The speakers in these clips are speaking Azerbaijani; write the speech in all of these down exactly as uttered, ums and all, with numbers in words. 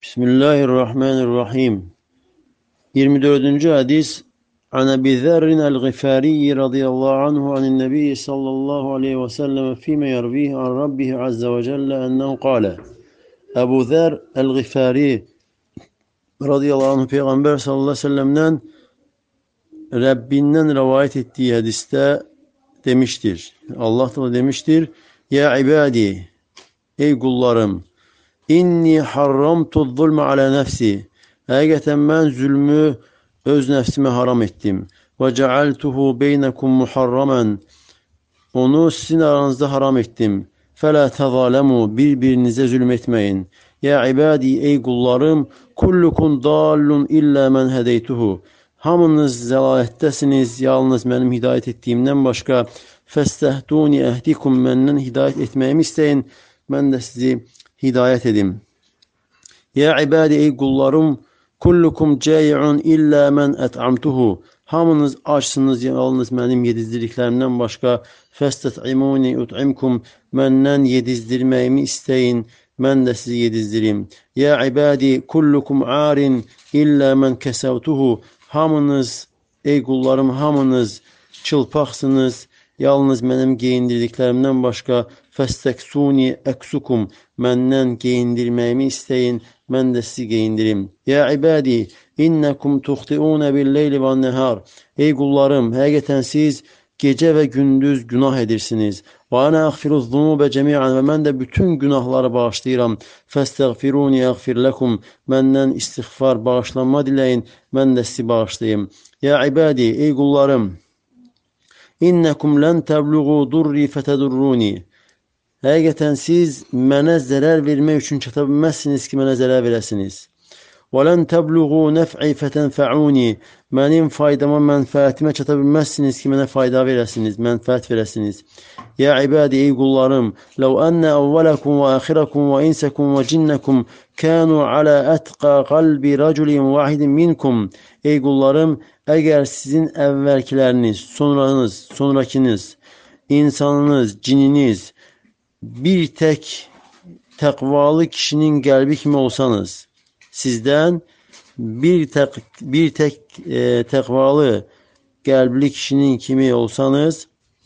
Bismillahirrahmanirrahim. yirmi dördüncü hadis. An Ebi Zerrin el-Gıfari radıyallahu anhu anin Nebi sallallahu aleyhi ve sellem fîme yervihi an Rabbihi azze ve celle ennehu kâle. Ebu Zer el-Gıfari radıyallahu anhu Peygamber sallallahu aleyhi ve sellem'den Rabbinden rivayet ettiği hadiste demiştir. Allah da demiştir. Ya ibadi, ey kullarım, İnni harramtu zulme ala nefsi. Hakikaten ben zulmü öz nefsime haram ettim. Ve cealtuhu beynekum muharramen. Onu sizin aranızda haram ettim. Fela tezalemu. Birbirinize zulmetmeyin. Ya ibadi, ey kullarım, kullukum dallun illa men hedeytuhu. Hamınız zelalettesiniz, yalnız benim hidayet ettiğimden başka. Festehduni ehdikum, benden hidayet etmemi isteyin, ben de sizi hidayet edim. Ya ibadi, ey kullarım, kullukum cai'un illa men et'amtuhu. Hamınız açsınız, yalnız benim yedizdirdiklerimden başka. Festet'imuni ut'imkum, benden yedizdirmemi isteyin, ben de sizi yedizdireyim. Ya ibadi, kullukum arin illa men kesevtuhu. Hamınız, ey kullarım, hamınız çılpaksınız, yalnız benim giyindirdiklerimden başka. Festeksuni eksukum, benden giyindirmemi isteyin, ben de sizi giyindireyim. Ya ibadi, innekum tuhti'une billeyli ve nehar. Ey kullarım, hakikaten siz gece ve gündüz günah edirsiniz. Ve ana agfiruz zunube cemi'an, ve ben de bütün günahları bağışlayıram. Festagfiruni yagfir lekum, benden istiğfar, bağışlanma dileyin, ben de sizi bağışlayayım. Ya ibadi, ey kullarım, innekum len tebluğu durri fetedurruni. Hakikaten siz mənə zərər vermək üçün çata bilməzsiniz ki, mənə zərər verəsiniz. وَلَنْ تَبْلُغُوا نَفْعِي فَتَنْفَعُونِ. Mənim faydama, mənfəətimə çata bilməzsiniz ki, mənə fayda verəsiniz, mənfəət verəsiniz. Ya ibadi, ey kullarım, لَوْ أَنَّ أَوَّلَكُمْ وَآخِرَكُمْ وَإِنْسَكُمْ وَجِنَّكُمْ كَانُوا عَلَى أَتْقَى قَلْبِ رَجُلٍ وَاحِدٍ مِنْكُمْ. Ey kullarım, əgər sizin əvvəlkiləriniz, sonranız, sonrakiniz, insanınız, cininiz, bir tek takvalı kişinin kalbi kimi olsanız, sizden bir tek bir tek e, takvalı kalbli kişinin kimi olsanız,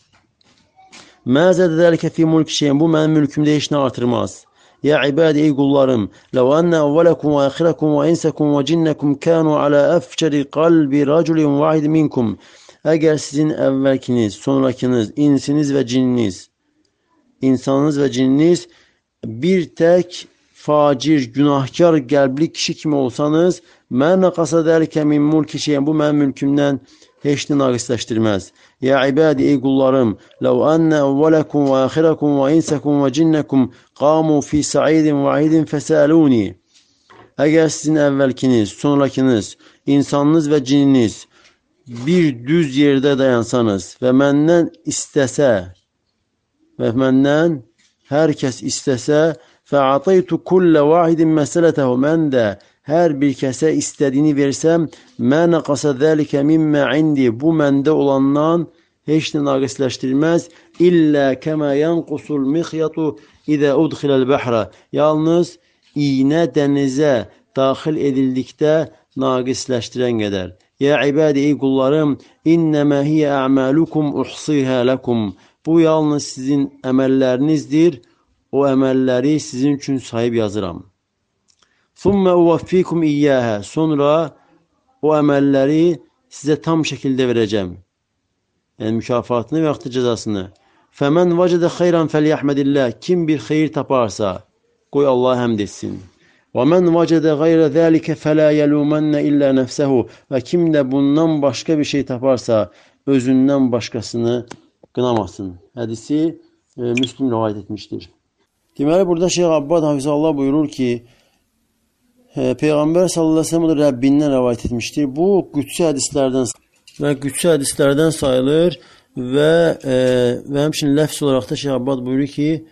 mâzâ zâlike fî mulki şey'in, bu benim mülkümde hiç ne artırmaz. Ya ibadi, ey kullarım, lev enne evvelekum ve ahirakum ve insakum ve cinnekum kânû alâ efçeri kalbi raculin vahid minkum. Eğer sizin evvelkiniz, sonrakiniz, insiniz ve cinniniz, İnsanınız ve cininiz bir tek facir, günahkar, kalpli kişi kimi olsanız, mâ nakasa zâlike min mulki şey'in, bu benim mülkümden hiç ne nakisleştirmez. Ya ibadi, ey kullarım, lev enne evvelekum ve ahirakum ve insakum ve cinnekum kâmû fî sa'idin vahidin fesâlûni. Eğer sizin evvelkiniz, sonrakiniz, insanınız ve cininiz bir düz yerde dayansanız ve menden istese, ve benden herkes istese, fe'ataytu kulle vahidin meseletehu, men de her bir kese istediğini versem, mâ nakasa zâlike mimme indi, bu mende olandan hiç ne nakisleştirmez. İlla kema yankusul mihyatu ize udkhilel bahra, yalnız iğne denize dahil edildikte nakisleştiren kadar. Ya ibadi, ey kullarım, innema hiye a'malukum uhsiha lekum. Bu yalnız sizin əməllerinizdir. O əməlləri sizin üçün sahib yazıram. ثُمَّ اُوَفِّيكُمْ اِيَّاهَا. Sonra o əməlləri size tam şekilde vereceğim. Yani mükafatını ve vakti cezasını. فَمَنْ وَجَدَ خَيْرًا فَلْيَحْمَدِ اللّٰهِ. Kim bir hayır taparsa, koy Allah'a hamd etsin. وَمَنْ وَجَدَ غَيْرَ ذَٰلِكَ فَلَا يَلُومَنَّ اِلَّا نَفْسَهُ. Ve kim de bundan başka bir şey taparsa, özünden başkasını kınamasın. Hadisi e, Müslim rivayet etmiştir. Deməli, burada Şeyh Abbad Hafizallah buyurur ki, e, Peygamber sallallahu aleyhi ve sellem Rabbinden rivayet etmiştir. Bu güçlü hadislerden ve güçlü hadislerden sayılır ve e, ve hemşin lafz olarak da Şeyh Abbad buyurur ki,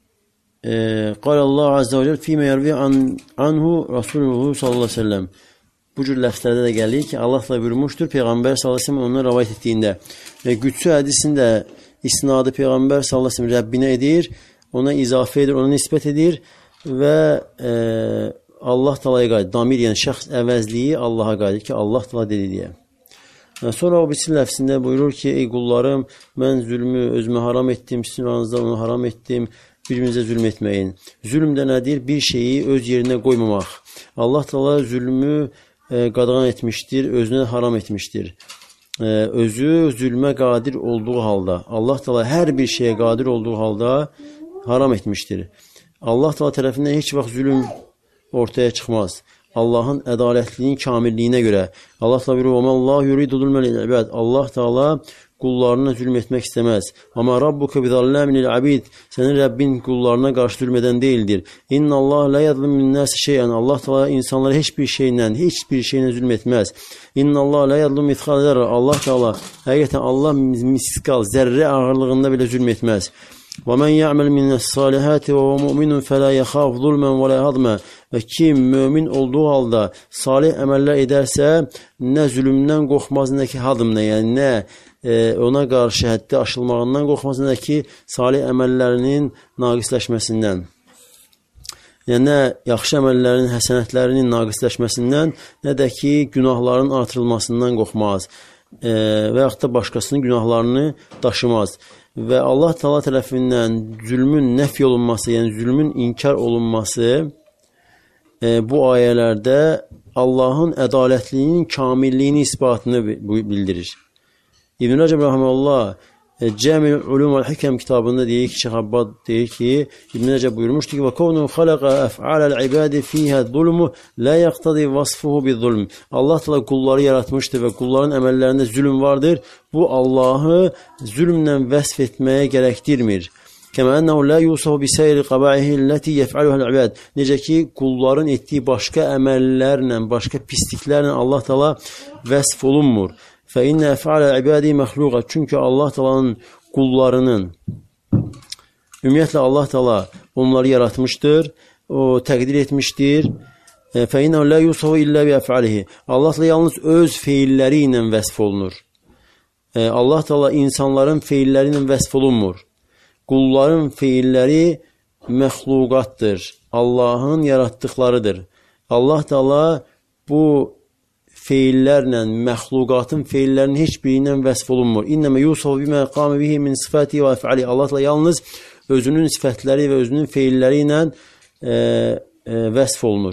قال الله عز وجل فيما يروي عن عنه Resulullah sallallahu aleyhi ve sellem. Bu cür lafzlarda da gelir ki Allah da buyurmuştur Peygamber sallallahu aleyhi ve sellem onları rivayet ettiğinde. Ve güçlü hadisinde isnadı Peygamber sallallahu aleyhi ve sellem Rabbine edir, ona izafe edir, ona nispet edir ve e, Allah Taala'ya qayıdır. Damir yəni şəxs əvəzliyi Allaha qayıdır ki, Allah Taala dedi deyə. Sonra o birisi ləfsində buyurur ki, ey qullarım, mən zülmü özümə haram etdim, sizin aranızda onu haram etdim, birbirinizə zülm etməyin. Zülm də nədir? Bir şeyi öz yerinə qoymamaq. Allah Taala zülmü e, qadağan etmişdir, özünə haram etmişdir. E, özü zülmə qadir olduğu halda, Allah Taala hər bir şeyə qadir olduğu halda haram etmişdir. Allah Taala tərəfindən heç vaxt zülm ortaya çıxmaz. Allahın ədalətliyinin kamilliyinə görə. Allah Taala buyurur: "Vallahu yuridu zulmen lil-ibad." Allah Taala qullarına zülm etmək istəməz. "Amma rabbuka bizallamin lil-abid." Sənin Rəbbin qullarına qarşı zülm edən deyildir. "İnnallahu la yuzlimu min-nas şey'an." Allah Taala insanlara heç bir şeylə, heç bir şeylə zülm etməz. "İnnallahu la yuzlimu mithqala zarra." Allah Taala həqiqətən Allah miskal zərrə ağırlığında belə zülm etməz. وَمَنْ يَعْمَلْ مِنَ الصَّالِحَاتِ وَهُوَ مُؤْمِنٌ فَلَا يَخَافُ ظُلْمًا وَلَا هَضْمًا. Və kim mömin olduğu halda salih əməllər edərsə, nə zülmdən qorxmaz, nə ki hadımdan, yəni nə e, ona qarşı həddi aşılmağından qorxmaz, nə ki salih əməllərinin naqisləşməsindən. Yəni nə yaxşı əməllərin, həsənətlərinin naqisləşməsindən, nə də ki günahların artırılmasından qorxmaz e, və yaxud da başqasının günahlarını daşımaz. Və Allah Taala tərəfindən zülmün nəfi olunması, yəni zülmün inkar olunması e, bu ayələrdə Allahın ədalətliyinin kamilliyini isbatını bildirir. İbn Rəcəb rəhməhullah Cəmi'ül Ulum vəl Hikəm kitabında deyir ki, Şeyx Abbad deyir ki, İbn Rəcəb buyurmuşdu ki, və kavnu xalaqa əf'aləl ibadi fiyhə zulmu la yaqtadi vasfuhu bizulm. Allah Taala qulları yaratmışdır və qulların əməllərində zülm vardır. Bu Allahı zülmlə vəsf etməyə gərəkdirmir. Kəmə ənəhu la yusafu bi sayri qaba'ihi allati yef'aluha'l ibad. Necə ki qulların etdiyi başqa əməllərlə, başqa pisliklərlə Allah Taala vəsf olunmur. فَإِنَّ أَفْعَالَ عِبَادِهِ مَخْلُوقَةٌ. Çünki Allah Taala'nın qullarının ümumiyyətlə Allah Taala onları yaratmışdır, o təqdir etmişdir. فَإِنَّهُ لَا يُوصَفُ إِلَّا بِأَفْعَالِهِ. Allah Taala yalnız öz feilləri ilə vəsf olunur. Allah Taala insanların feilləri ilə vəsf olunmur. Qulların feilləri məxluqatdır. Allahın yaratdıqlarıdır. Allah Taala bu feillərlə, məxluqatın feillərinin heç biri ilə vəsf olunmur. İnnəmə yusafu bimə qamə bihi min sifəti və əf'ali. Allah Taala yalnız özünün sifətləri və özünün feilləri ilə e, e, vəsf olunur.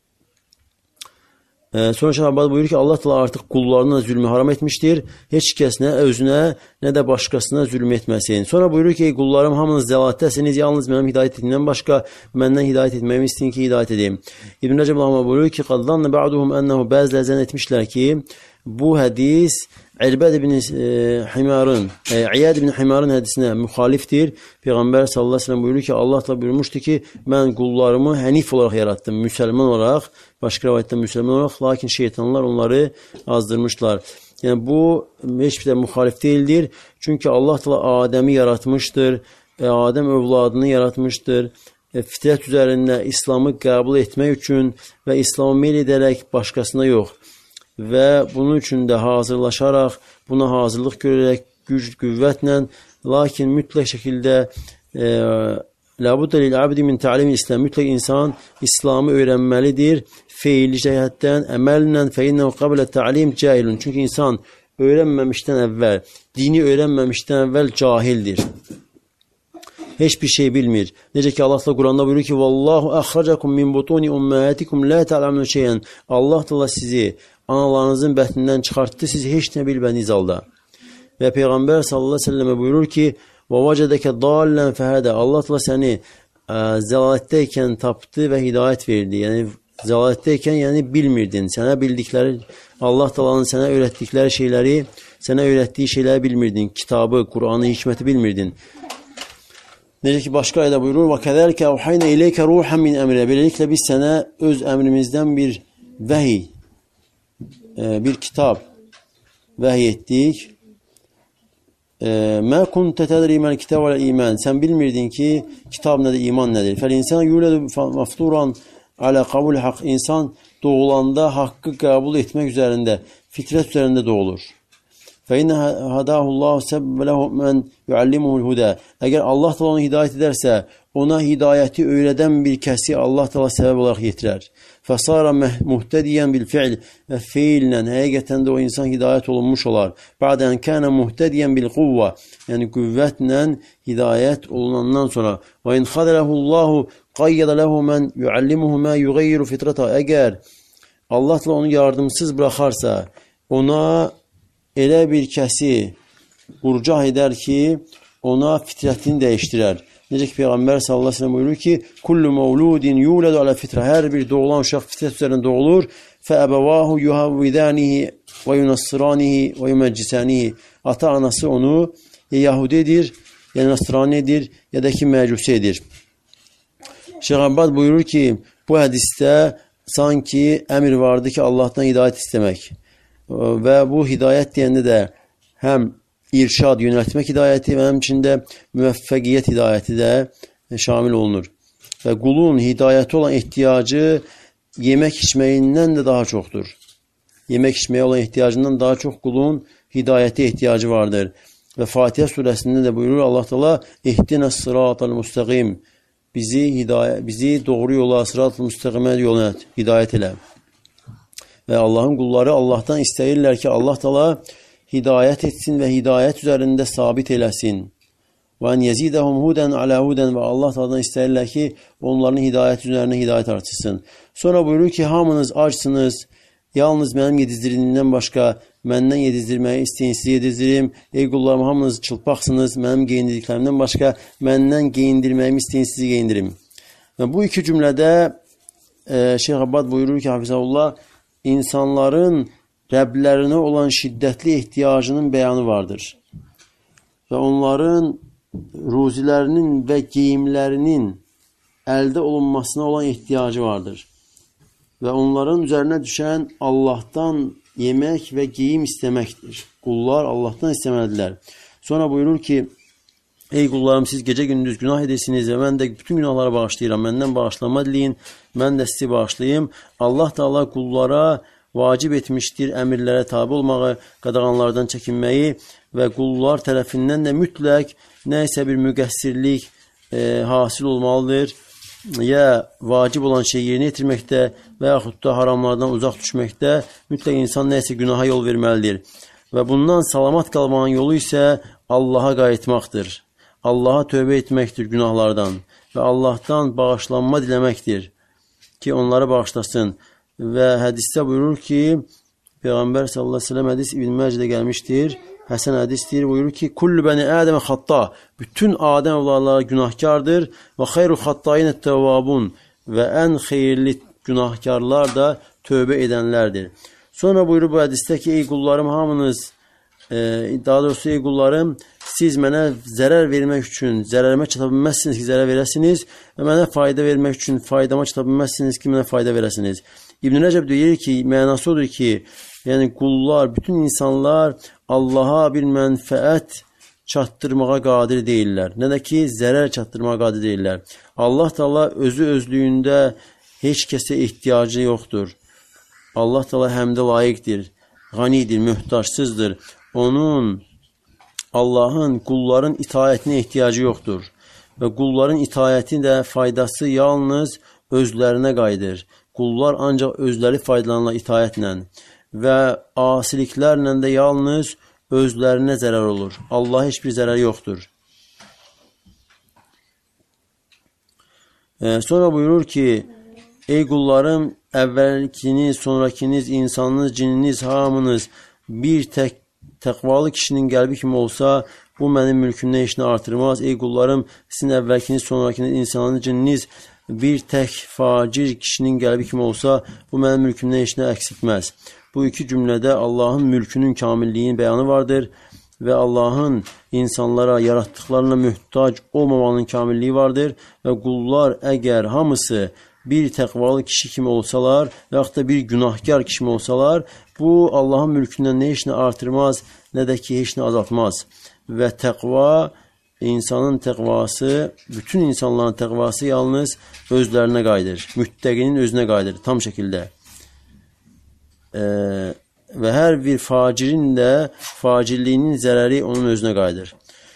E, sonra Şeyx Abbad buyurur ki, Allah Taala artıq qullarına zülmü haram etmişdir. Heç kəs nə özünə, nə də başqasına zülm etməsin. Sonra buyurur ki, qullarım hamınız zəlalətdəsiniz, yalnız mənim hidayət etdiyimdən başqa məndən hidayət etməyimi istəyin ki, hidayət edeyim. İbn Rəcəb Rəhməhullah buyurur ki, qaddanna ba'duhum ennehu bəziləri zənn etmişlər ki, bu hədis İrbəd ibn Himarın, e, İyad ibn Himarın hədisinə müxalifdir. Peyğəmbər sallallahu əleyhi və səlləm buyurur ki, Allah Taala buyurmuşdu ki, mən qullarımı hənif olaraq yaratdım, müsəlman olaraq, başqa rivayətdə müsəlman olaraq, lakin şeytanlar onları azdırmışlar. Yəni bu heç bir də müxalif deyildir. Çünki Allah Taala Adəmi yaratmışdır, e, Adəm övladını yaratmışdır. E, fitrət üzərində İslamı qəbul etmək üçün və İslamı meyl edərək başqasına yox. Və bunun üçün də hazırlaşaraq, buna hazırlıq görərək, güc, qüvvətlə, lakin mütləq şəkildə Ləbuddə lil-abdi min ta'lim İslam. Mütləq insan İslamı öyrənməlidir. Feilli cəhətdən, əməllə fəinnəhu qablə ta'lim cahilun. Çünki insan öyrənməmişdən əvvəl, dini öyrənməmişdən əvvəl cahildir. Heç bir şey bilmir. Necə ki Allah Taala Quranda buyurur ki: "Vallahu axrajakum min butuni ummahatikum la ta'lamun şey'an." Allah Taala sizi analarınızın bətnindən çıxartdı, siz heç nə bilmədiyiniz halda. Və Peyğəmbər sallallahu əleyhi və səlləmə buyurur ki: "Və vəcədəkə dallan fəhədə." Allah Taala səni zəlalətdəykən tapdı və hidayət verdi. Yəni zəlalətdəykən, yəni bilmirdin. Sənə bildikləri, Allah Taala'nın sənə öyrətdikləri şeyləri, sənə öyrətdiyi şeyləri bilmirdin. Kitabı, Qur'anı, hikməti bilmirdin. Necə ki başqa ayədə buyurur: "Və kəzəlikə awhayna ileykə ruhan min əmrinə." Beləliklə biz sənə öz əmrimizdən bir vəhiy, bir kitab vəhiy etdik. Mə kuntə tədri məl kitab və iman. Sən bilmirdin ki, kitab nədir, iman nədir. Fəl insan yulədu mafturan alə qabul haqq. İnsan doğulanda haqqı qəbul etmək üzərində, fitrət üzərində doğulur. Fə innə hadahullahu səbəb ləhu mən yuallimuhul huda. Əgər Allah da onu hidayət edərsə, ona hidayəti öyrədən bir kəsi Allah Teala səbəb olaraq yetirər. Fəsara muhtədiyən bil fi'l və feillə həqiqətən də o insan hidayət olunmuş olar. Bədən kənə muhtədiyən bil quvva, yəni qüvvətlə hidayət olunandan sonra. Və in xadələhullahu qayyədə ləhu mən yuallimuhu mə yuğayyiru fitrata. Əgər Allah Teala onu yardımsız buraxarsa, ona elə bir kəsi urcah edər ki, ona fitrətini dəyişdirər. Necə ki, Peyğəmbər sallallahu əleyhi və səlləm buyurur ki, kullu mevludin yuledu alə fitrə. Hər bir doğulan uşaq fitrət üzərində doğulur. Fəəbəvahu yuhavvidanihi və yunassiranihi və yuməccisanihi. Ata anası onu ya Yahudi edir, ya Nasrani edir, ya da ki Məcusi edir. Şeyx Abbad buyurur ki, bu hədisdə sanki əmr vardı ki, Allahdan hidayət istəmək. Və bu hidayət deyəndə də həm irşad, yönəltmək hidayəti və həmçində müvəffəqiyyət hidayəti də şamil olunur. Və qulun hidayəti olan ehtiyacı yemək içməyindən də daha çoxdur. Yemək içməyə olan ehtiyacından daha çox qulun hidayəti ehtiyacı vardır. Və Fatihə surəsində də buyurur Allah Teala İhdinəs sıratal müstəqim. Bizi hidayət, bizi doğru yola, sıratal müstəqimə yola hidayət elə. Və Allahın qulları Allahdan istəyirlər ki, Allah Teala hidayət etsin və hidayət üzərində sabit eləsin. Və an yezidəhum huden alə huden və Allah Teala'dan istəyirlər ki, onların hidayət üzərində hidayət artırsın. Sonra buyurur ki, hamınız açsınız, yalnız mənim yedizdirdiyimdən başqa məndən yedizdirməyi istəyin, sizi yedizdirim. Ey qullarım, hamınız çılpaqsınız, mənim geyindirdiklərimdən başqa məndən geyindirməyimi istəyin, sizi geyindirim. Və bu iki cümlədə e, Şeyx Abbad buyurur ki, Hafizahullah, insanların Rəblərinə olan şiddətli ehtiyacının bəyanı vardır. Və onların ruzilərinin və geyimlərinin əldə olunmasına olan ehtiyacı vardır. Və onların üzərinə düşən Allahdan yemək və geyim istəməkdir. Qullar Allahdan istəməlidirlər. Sonra buyurur ki, ey qullarım, siz gecə gündüz günah edirsiniz və mən də bütün günahları bağışlayıram. Məndən bağışlanma diləyin, mən də sizi bağışlayayım. Allah Teala qullara vacib etmişdir əmirlərə tabi olmağı, qadağanlardan çəkinməyi və qullar tərəfindən də mütləq nə isə bir müqəssirlik e, hasil olmalıdır. Ya vacib olan şeyi yerinə yetirməkdə və yaxud da haramlardan uzaq düşməkdə mütləq insan nə isə günaha yol verməlidir. Və bundan salamat qalmağın yolu isə Allaha qayıtmaqdır. Allaha tövbə etməkdir günahlardan və Allahdan bağışlanma diləməkdir ki, onları bağışlasın. Və hədisdə buyurur ki, Peyğəmbər sallallahu əleyhi və səlləm hədis İbn Məcədə gəlmişdir. Həsən hədisdir, buyurur ki, kullu bəni Ədəmə xatta, bütün Adəm evladları günahkardır və xeyru xattayinə təvvabun və ən xeyirli günahkarlar da tövbə edənlərdir. Sonra buyurur bu hədisdə ki, ey qullarım hamınız, e, daha doğrusu ey qullarım, siz mənə zərər vermək üçün zərərimə çata bilməzsiniz ki, zərər verəsiniz və mənə fayda vermək üçün faydama çata bilməzsiniz ki, mənə fayda verəsiniz. İbn Rəcəb deyir ki, mənası odur ki, yəni qullar, bütün insanlar Allaha bir mənfəət çatdırmağa qadir deyirlər. Nə də ki, zərər çatdırmağa qadir deyirlər. Allah Teala özü özlüyündə heç kəsə ehtiyacı yoxdur. Allah Teala həmdə layiqdir, qanidir, möhtaçsızdır. Onun, Allahın qulların itaətinə ehtiyacı yoxdur. Və qulların itaəti də faydası yalnız özlərinə qayıdır. Qullar ancaq özləri faydalanırlar itaətlə və asiliklərlə də yalnız özlərinə zərər olur. Allah heç bir zərər yoxdur. E, sonra buyurur ki, ey qullarım, əvvəlkiniz, sonrakiniz, insanınız, cininiz, hamınız bir tək təqvalı kişinin qəlbi kimi olsa, bu mənim mülkümdən işini artırmaz. Ey qullarım, sizin əvvəlkiniz, sonrakiniz, insanınız, cininiz bir tək facir kişinin qəlbi kimi olsa, bu mənim mülkümdən işini əksiltməz. Bu iki cümlədə Allahın mülkünün kamilliyinin bəyanı vardır və Allahın insanlara yaratdıqlarına möhtac olmamanın kamilliyi vardır və qullar əgər hamısı bir təqvalı kişi kimi olsalar və yaxud da bir günahkar kişi kimi olsalar, bu Allahın mülkündən nə işini artırmaz, nə də ki, heç nə azaltmaz. Və təqva, insanın təqvası, bütün insanların təqvası yalnız özlərinə qayıdır. Müttəqinin özünə qayıdır, tam şəkildə. Ee, və hər bir facirin də facirliyinin zərəri onun özünə qayıdır.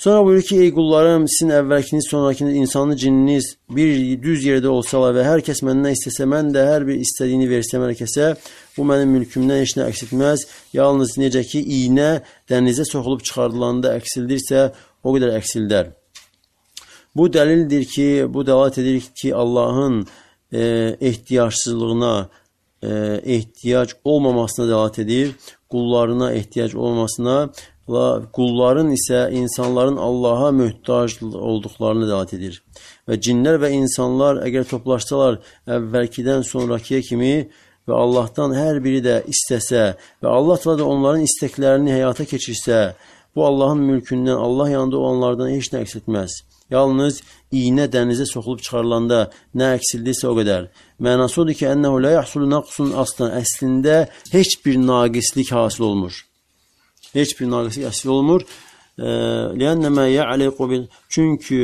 Sonra buyurur ki, ey qullarım, sizin əvvəlkiniz, sonrakiniz, insanlı cininiz bir düz yerdə olsalar və hər kəs məndən istəsə, mən də hər bir istədiyini versəm hər kəsə, bu mənim mülkümdən heç nə əksiltməz. Yalnız necə ki, iynə dənizə soxulub çıxardılanda əksildirsə, o qədər əksildər. Bu dəlildir ki, bu dəlalət edir ki, Allahın e, ehtiyacsızlığına, e, ehtiyac olmamasına dəlalət edir, qullarına ehtiyac olmamasına, qulların isə insanların Allaha möhtac olduqlarını dəlalət edir. Və cinlər və insanlar əgər toplaşsalar əvvəlkidən sonrakıya kimi və Allahdan hər biri də istəsə və Allah da onların istəklərini həyata keçirsə, bu Allahın mülkündən, Allah yanında olanlardan heç nə əks etməz. Yalnız iynə dənizə soxulub çıxarılanda nə əksildirsə o qədər. Mənası odur ki, ennəhu la yahsulu naqsun aslan, əslində heç bir naqislik hasil olmur. Heç bir naqislik hasil olmur. Lənnəmə ya'liqu bil, çünki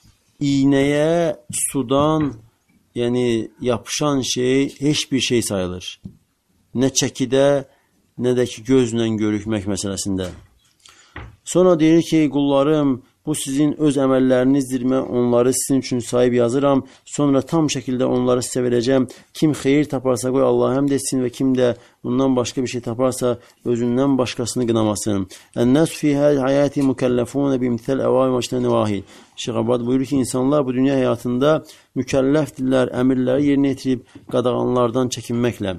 iynəyə sudan, yəni yapışan şey heç bir şey sayılır. Nə çəkidə, nə də ki gözlə görükmək məsələsində. Sonra deyir ki, qullarım, bu sizin öz əməllərinizdir, mən onları sizin üçün sahib yazıram, sonra tam şəkildə onları sizə verəcəm. Kim xeyir taparsa qoy Allah həmd etsin və kim də bundan başqa bir şey taparsa özündən başqasını qınamasın. Ən-nəs fi həyati mükəlləfun bimthal əvamir və ictinəvahi. Şeyx Abad buyurur ki, insanlar bu dünya həyatında mükəlləfdirlər, əmirləri yerinə yetirib qadağanlardan çəkinməklə.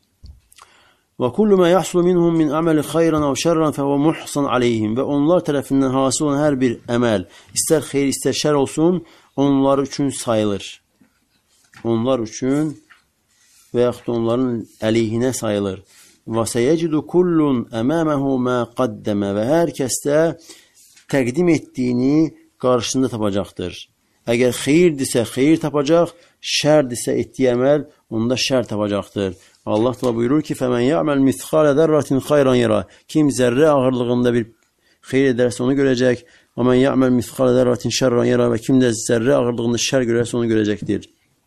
Və kullu ma yahsulu minhum min amali xeyran aw şerran fa huwa muhsan alayhim. Və onlar tərəfindən hasil olan hər bir əməl, istər xeyir, istər şər olsun, onlar üçün sayılır. Onlar üçün və yaxud onların əleyhinə sayılır. Və səyəcidu kullun əməməhu ma qaddəmə, və hər kəsdə təqdim etdiyini qarşısında tapacaqdır. Əgər xeyirdirsə xeyir tapacaq, şərdirsə etdiyi əməl onda şər tapacaqdır. Allah da buyurur ki, فَمَنْ يَعْمَلْ مِثْقَالَ ذَرَّةٍ خَيْرًا يَرَى. Kim zərrə ağırlığında bir xeyir edərsə onu görəcək. وَمَنْ يَعْمَلْ مِثْقَالَ ذَرَّةٍ شَرًّا يَرَى. Və kim də zərrə ağırlığında şər görərsə onu görəcəkdir.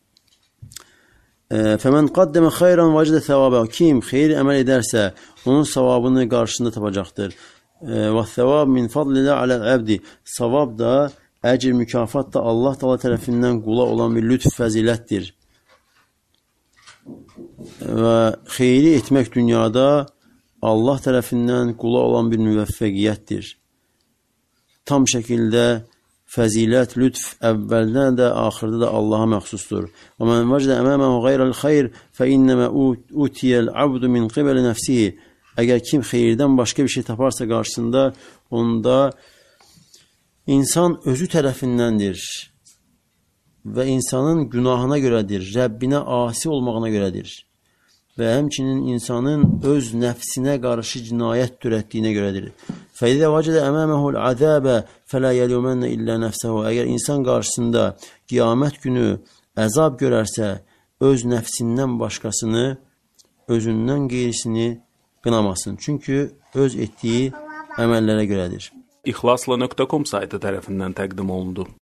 فَمَنْ قَدَّمَ خَيْرًا وَجْدَ ثَوَابًا. Kim xeyir əməl edərsə onun savabını qarşısında tapacaqdır. وَالثَّوَابُ مِنْ فَضْلِ اللَّهِ عَلَى الْعَبْدِ. Savab da, əcr, mükafat da Allah Taala tərəfindən qula olan bir lütf, fəzilətdir. Və xeyri etmək dünyada Allah tərəfindən qula olan bir müvəffəqiyyətdir. Tam şəkildə fəzilət, lütf əvvəldən də, axırda da Allaha məxsusdur. Və mən vəcdə əməməhu qayrəl xeyr fə innəmə utiyəl abdu min qibəli nəfsihi. Əgər kim xeyirdən başqa bir şey taparsa qarşısında, onda insan özü tərəfindəndir və insanın günahına görədir, Rəbbinə asi olmağına görədir və həmçinin insanın öz nəfsinə qarşı cinayət törətdiyinə görədir. فَإِذَا وَجَدَ أَمَامَهُ الْعَذَابَ فَلَا يَلُومَنَّ إِلَّا نَفْسَهُ. Əgər insan qarşısında qiyamət günü əzab görərsə, öz nəfsindən başqasını, özündən qeyrisini qınamasın. Çünki öz etdiyi əməllərə görədir. İxlasla nöqtə com saytı tərəfindən təqdim olundu.